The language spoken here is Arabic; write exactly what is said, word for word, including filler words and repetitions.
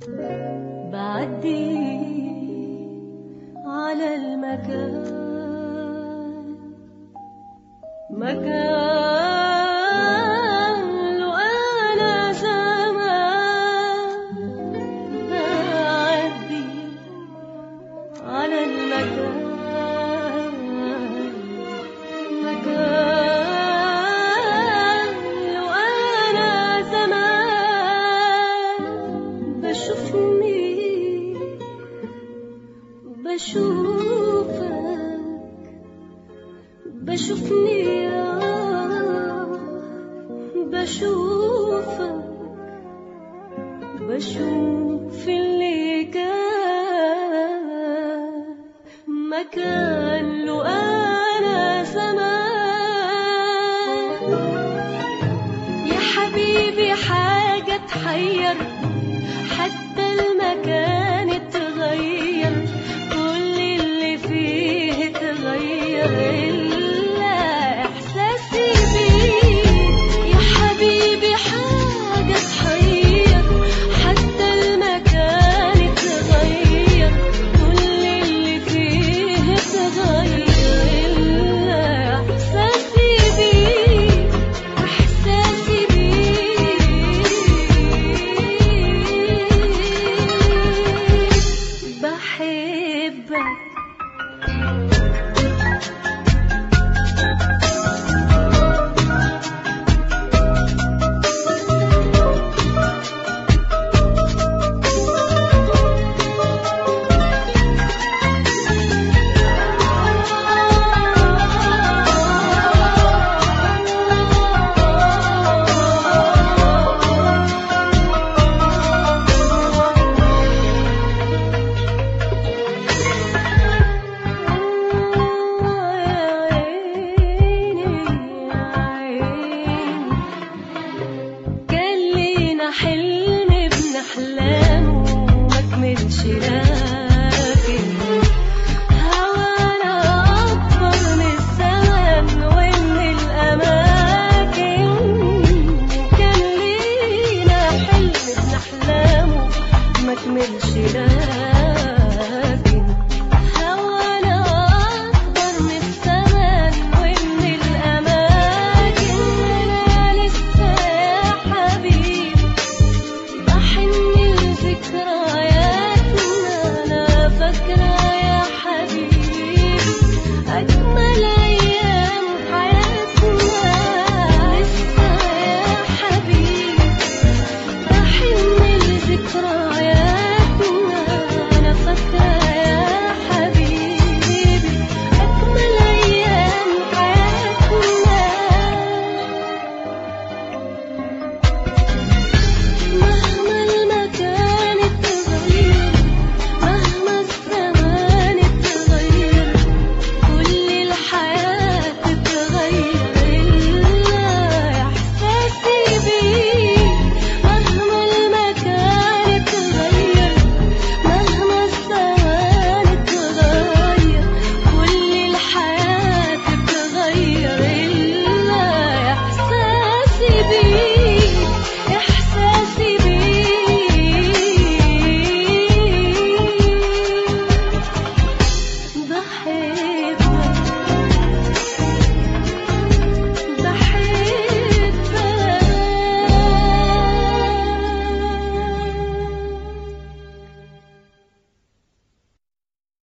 بعدي على المكان، مكان لو أنا زمان. بعدي على المكان، مكان لو أنا زمان. بشوفني بشوفك، بشوفني بشوفك، بشوف اللي كان مكان له أنا زمان. يا حبيبي حاجة تحير، حتى المكان اتغير، كل اللي فيه اتغير إلا إحساسي بيه. يا حبيبي حاجة تحير، حتى المكان اتغير، كل اللي فيه اتغير إلا إحساسي بيه، إحساسي بيه. بحبك حلم ابن أحلام ومكملش، لكن هوانا أكبر من الزمن ومن الأماكن. كان لينا حلم ابن أحلام ومكملش، لكن